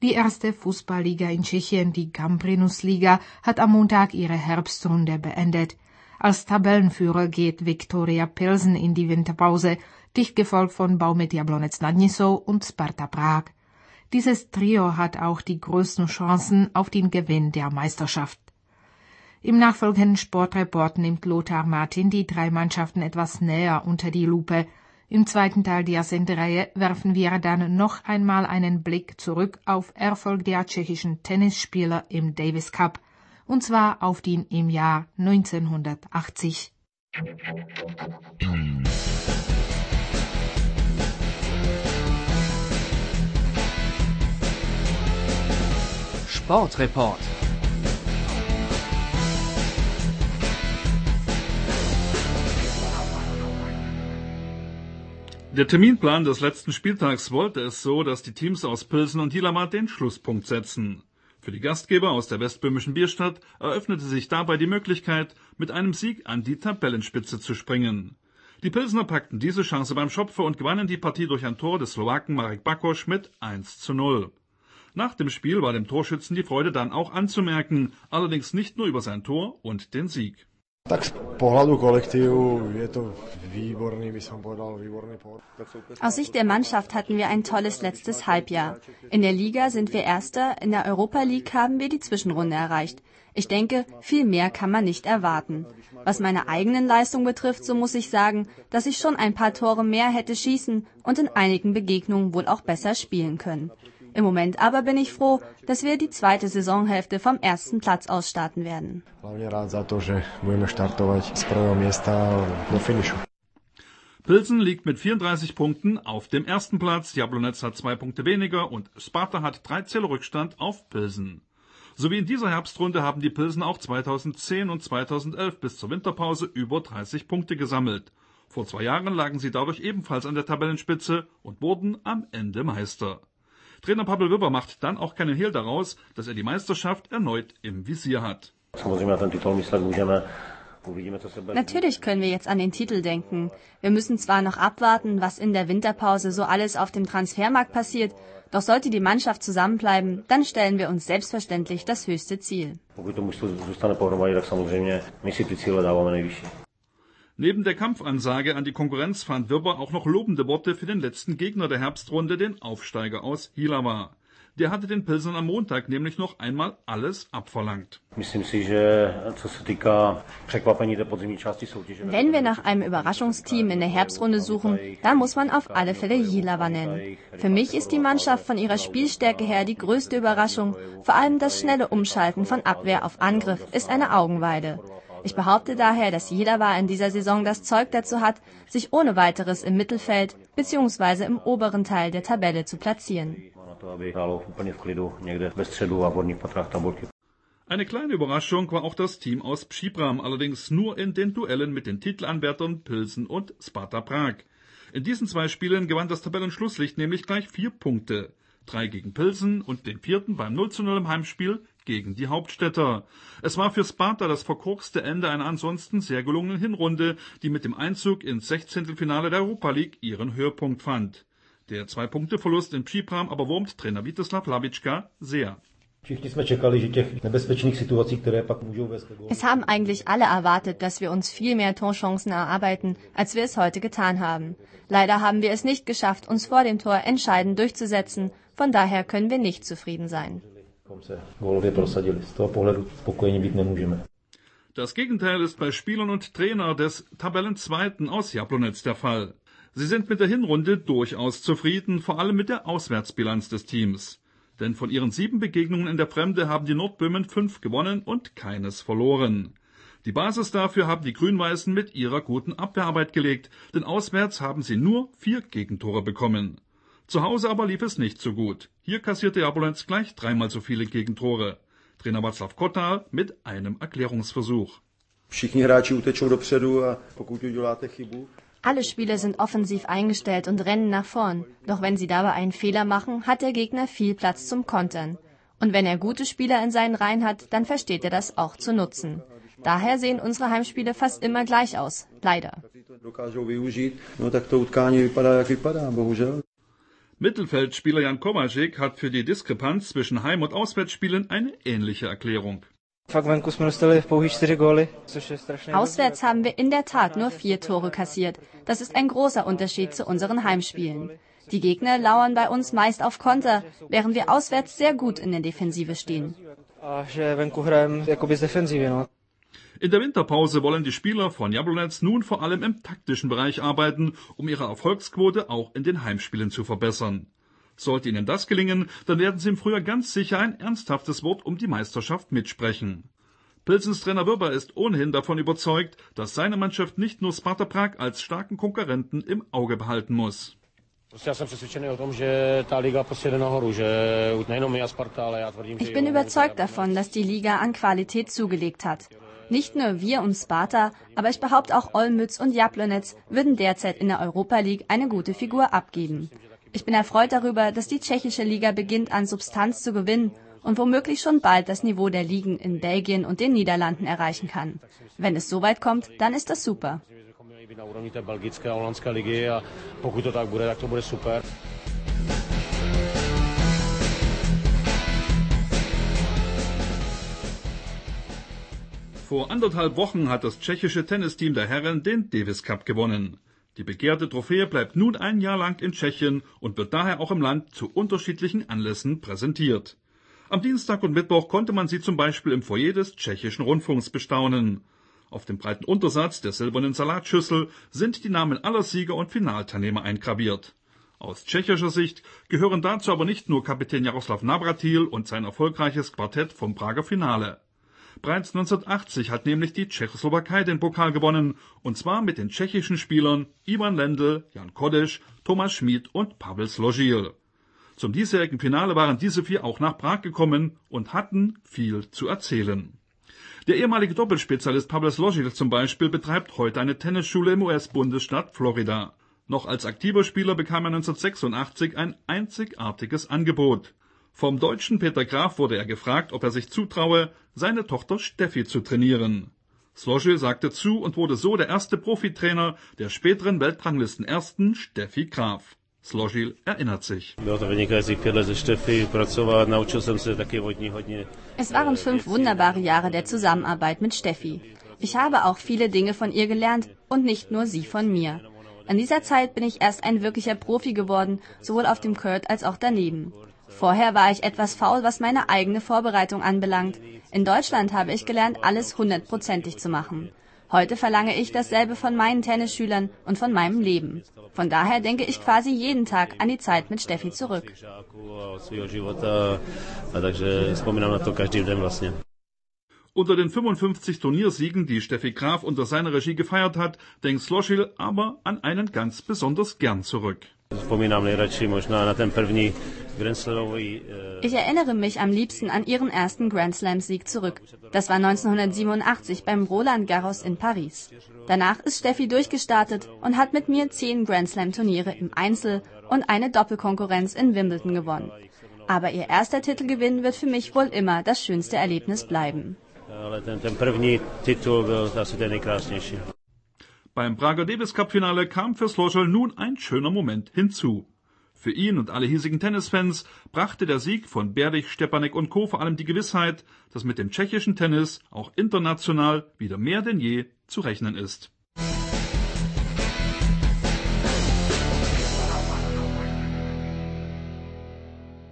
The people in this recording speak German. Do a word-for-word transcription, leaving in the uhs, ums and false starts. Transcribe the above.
Die erste Fußballliga in Tschechien, die Gambrinus Liga, hat am Montag ihre Herbstrunde beendet. Als Tabellenführer geht Viktoria Pilsen in die Winterpause, dicht gefolgt von Baumet Jablonec nad Nisou und Sparta Prag. Dieses Trio hat auch die größten Chancen auf den Gewinn der Meisterschaft. Im nachfolgenden Sportreport nimmt Lothar Martin die drei Mannschaften etwas näher unter die Lupe. Im zweiten Teil der Sendereihe werfen wir dann noch einmal einen Blick zurück auf Erfolg der tschechischen Tennisspieler im Davis Cup, und zwar auf den im Jahr neunzehnhundertachtzig. Sportreport. Der Terminplan des letzten Spieltags wollte es so, dass die Teams aus Pilsen und Jihlava den Schlusspunkt setzen. Für die Gastgeber aus der westböhmischen Bierstadt eröffnete sich dabei die Möglichkeit, mit einem Sieg an die Tabellenspitze zu springen. Die Pilsener packten diese Chance beim Schopfe und gewannen die Partie durch ein Tor des Slowaken Marek Bakoš mit eins zu null. Nach dem Spiel war dem Torschützen die Freude dann auch anzumerken, allerdings nicht nur über sein Tor und den Sieg. Aus Sicht der Mannschaft hatten wir ein tolles letztes Halbjahr. In der Liga sind wir Erster, in der Europa League haben wir die Zwischenrunde erreicht. Ich denke, viel mehr kann man nicht erwarten. Was meine eigenen Leistungen betrifft, so muss ich sagen, dass ich schon ein paar Tore mehr hätte schießen und in einigen Begegnungen wohl auch besser spielen können. Im Moment aber bin ich froh, dass wir die zweite Saisonhälfte vom ersten Platz aus starten werden. Pilsen liegt mit vierunddreißig Punkten auf dem ersten Platz, Jablonec hat zwei Punkte weniger und Sparta hat drei Zählerrückstand auf Pilsen. So wie in dieser Herbstrunde haben die Pilsen auch zweitausendzehn und zweitausendelf bis zur Winterpause über dreißig Punkte gesammelt. Vor zwei Jahren lagen sie dadurch ebenfalls an der Tabellenspitze und wurden am Ende Meister. Trainer Pavel Wyber macht dann auch keinen Hehl daraus, dass er die Meisterschaft erneut im Visier hat. Natürlich können wir jetzt an den Titel denken. Wir müssen zwar noch abwarten, was in der Winterpause so alles auf dem Transfermarkt passiert, doch sollte die Mannschaft zusammenbleiben, dann stellen wir uns selbstverständlich das höchste Ziel. Neben der Kampfansage an die Konkurrenz fand Wyber auch noch lobende Worte für den letzten Gegner der Herbstrunde, den Aufsteiger aus Jihlava. Der hatte den Pilsern am Montag nämlich noch einmal alles abverlangt. Wenn wir nach einem Überraschungsteam in der Herbstrunde suchen, dann muss man auf alle Fälle Jihlava nennen. Für mich ist die Mannschaft von ihrer Spielstärke her die größte Überraschung. Vor allem das schnelle Umschalten von Abwehr auf Angriff ist eine Augenweide. Ich behaupte daher, dass Jihlava in dieser Saison das Zeug dazu hat, sich ohne weiteres im Mittelfeld bzw. im oberen Teil der Tabelle zu platzieren. Eine kleine Überraschung war auch das Team aus Příbram, allerdings nur in den Duellen mit den Titelanwärtern Pilsen und Sparta Prag. In diesen zwei Spielen gewann das Tabellenschlusslicht nämlich gleich vier Punkte. Drei gegen Pilsen und den vierten beim null zu null im Heimspiel gegen die Hauptstädter. Es war für Sparta das verkorkste Ende einer ansonsten sehr gelungenen Hinrunde, die mit dem Einzug ins Sechzehntelfinale der Europa League ihren Höhepunkt fand. Der Zwei-Punkte-Verlust in Příbram aber wurmt Trainer Vítězslav Hlavička sehr. Es haben eigentlich alle erwartet, dass wir uns viel mehr Torchancen erarbeiten, als wir es heute getan haben. Leider haben wir es nicht geschafft, uns vor dem Tor entscheidend durchzusetzen. Von daher können wir nicht zufrieden sein. Das Gegenteil ist bei Spielern und Trainer des Tabellenzweiten aus Jablonec der Fall. Sie sind mit der Hinrunde durchaus zufrieden, vor allem mit der Auswärtsbilanz des Teams. Denn von ihren sieben Begegnungen in der Fremde haben die Nordböhmen fünf gewonnen und keines verloren. Die Basis dafür haben die Grün-Weißen mit ihrer guten Abwehrarbeit gelegt, denn auswärts haben sie nur vier Gegentore bekommen. Zu Hause aber lief es nicht so gut. Hier kassierte Jablonec gleich dreimal so viele Gegentore. Trainer Václav Kotal mit einem Erklärungsversuch. Alle Spieler sind offensiv eingestellt und rennen nach vorn. Doch wenn sie dabei einen Fehler machen, hat der Gegner viel Platz zum Kontern. Und wenn er gute Spieler in seinen Reihen hat, dann versteht er das auch zu nutzen. Daher sehen unsere Heimspiele fast immer gleich aus. Leider. Mittelfeldspieler Jan Kovacic hat für die Diskrepanz zwischen Heim- und Auswärtsspielen eine ähnliche Erklärung. Auswärts haben wir in der Tat nur vier Tore kassiert. Das ist ein großer Unterschied zu unseren Heimspielen. Die Gegner lauern bei uns meist auf Konter, während wir auswärts sehr gut in der Defensive stehen. In der Winterpause wollen die Spieler von Jablonec nun vor allem im taktischen Bereich arbeiten, um ihre Erfolgsquote auch in den Heimspielen zu verbessern. Sollte ihnen das gelingen, dann werden sie im Frühjahr ganz sicher ein ernsthaftes Wort um die Meisterschaft mitsprechen. Pilsens Trainer Wirber ist ohnehin davon überzeugt, dass seine Mannschaft nicht nur Sparta Prag als starken Konkurrenten im Auge behalten muss. Ich bin überzeugt davon, dass die Liga an Qualität zugelegt hat. Nicht nur wir und Sparta, aber ich behaupte auch Olmütz und Jablonec würden derzeit in der Europa League eine gute Figur abgeben. Ich bin erfreut darüber, dass die tschechische Liga beginnt an Substanz zu gewinnen und womöglich schon bald das Niveau der Ligen in Belgien und den Niederlanden erreichen kann. Wenn es soweit kommt, dann ist das super. Vor anderthalb Wochen hat das tschechische Tennisteam der Herren den Davis Cup gewonnen. Die begehrte Trophäe bleibt nun ein Jahr lang in Tschechien und wird daher auch im Land zu unterschiedlichen Anlässen präsentiert. Am Dienstag und Mittwoch konnte man sie zum Beispiel im Foyer des tschechischen Rundfunks bestaunen. Auf dem breiten Untersatz der silbernen Salatschüssel sind die Namen aller Sieger und Finalteilnehmer eingraviert. Aus tschechischer Sicht gehören dazu aber nicht nur Kapitän Jaroslav Navratil und sein erfolgreiches Quartett vom Prager Finale. Bereits neunzehnhundertachtzig hat nämlich die Tschechoslowakei den Pokal gewonnen, und zwar mit den tschechischen Spielern Ivan Lendl, Jan Kodeš, Thomas Schmid und Pavel Složil. Zum diesjährigen Finale waren diese vier auch nach Prag gekommen und hatten viel zu erzählen. Der ehemalige Doppelspezialist Pavel Složil zum Beispiel betreibt heute eine Tennisschule im U S-Bundesstaat Florida. Noch als aktiver Spieler bekam er neunzehnhundertsechsundachtzig ein einzigartiges Angebot. Vom deutschen Peter Graf wurde er gefragt, ob er sich zutraue, seine Tochter Steffi zu trainieren. Složil sagte zu und wurde so der erste Profitrainer der späteren Weltranglistenersten Steffi Graf. Složil erinnert sich. Es waren fünf wunderbare Jahre der Zusammenarbeit mit Steffi. Ich habe auch viele Dinge von ihr gelernt und nicht nur sie von mir. In dieser Zeit bin ich erst ein wirklicher Profi geworden, sowohl auf dem Court als auch daneben. Vorher war ich etwas faul, was meine eigene Vorbereitung anbelangt. In Deutschland habe ich gelernt, alles hundertprozentig zu machen. Heute verlange ich dasselbe von meinen Tennisschülern und von meinem Leben. Von daher denke ich quasi jeden Tag an die Zeit mit Steffi zurück. Unter den fünfundfünfzig Turniersiegen, die Steffi Graf unter seiner Regie gefeiert hat, denkt Složil aber an einen ganz besonders gern zurück. Ich erinnere mich am liebsten an ihren ersten Grand Slam-Sieg zurück. Das war neunzehnhundertsiebenundachtzig beim Roland Garros in Paris. Danach ist Steffi durchgestartet und hat mit mir zehn Grand Slam-Turniere im Einzel und eine Doppelkonkurrenz in Wimbledon gewonnen. Aber ihr erster Titelgewinn wird für mich wohl immer das schönste Erlebnis bleiben. Beim Prager Davis Cup Finale kam für Složil nun ein schöner Moment hinzu. Für ihn und alle hiesigen Tennisfans brachte der Sieg von Berdych, Stepanek und Co. vor allem die Gewissheit, dass mit dem tschechischen Tennis auch international wieder mehr denn je zu rechnen ist.